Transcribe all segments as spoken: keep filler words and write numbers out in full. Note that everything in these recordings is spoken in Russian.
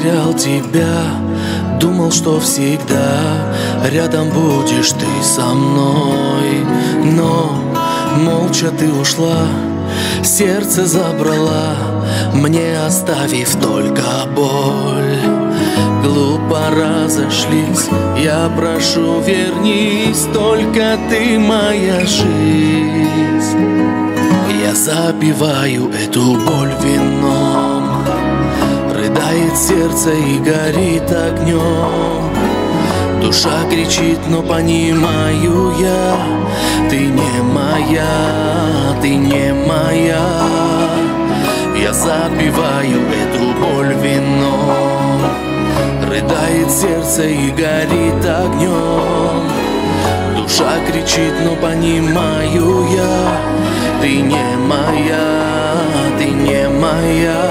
потерял тебя, думал, что всегда рядом будешь ты со мной. Но молча ты ушла, сердце забрала, мне оставив только боль. Глупо разошлись, я прошу, вернись, только ты моя жизнь. Я запиваю эту боль вином, рыдает сердце и горит огнем. Душа кричит, но понимаю я, ты не моя, ты не моя. Я запиваю эту боль вином, рыдает сердце и горит огнем. Душа кричит, но понимаю я, ты не моя, ты не моя.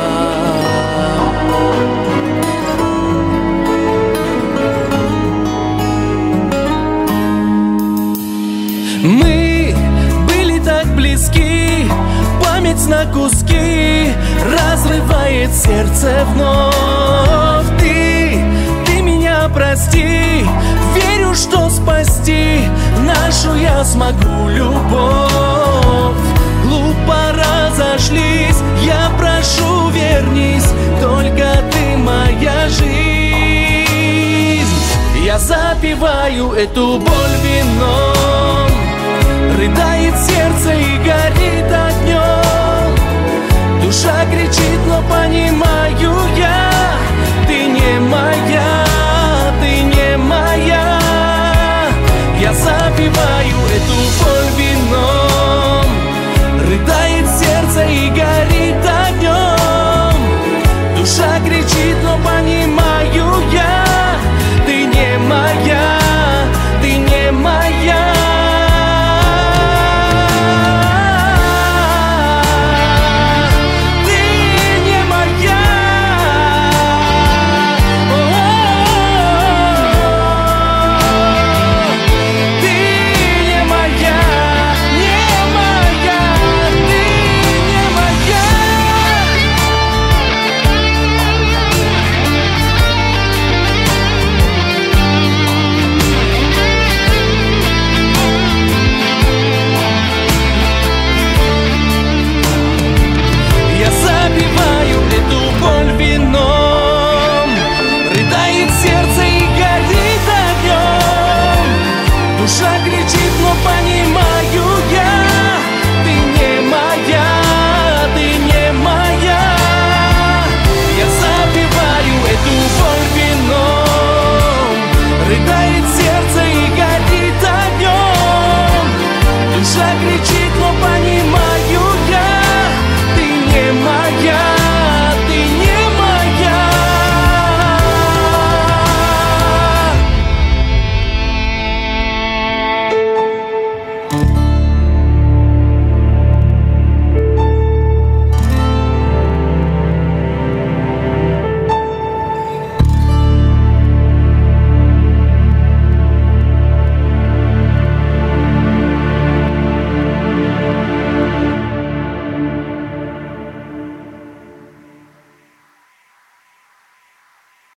Мы были так близки, память на куски разрывает сердце вновь. Ты, ты меня прости, верю, что спасти нашу я смогу любовь. Глупо разошлись, я прошу, вернись, только ты моя жизнь. Я запиваю эту боль вином, рыдает сердце и горит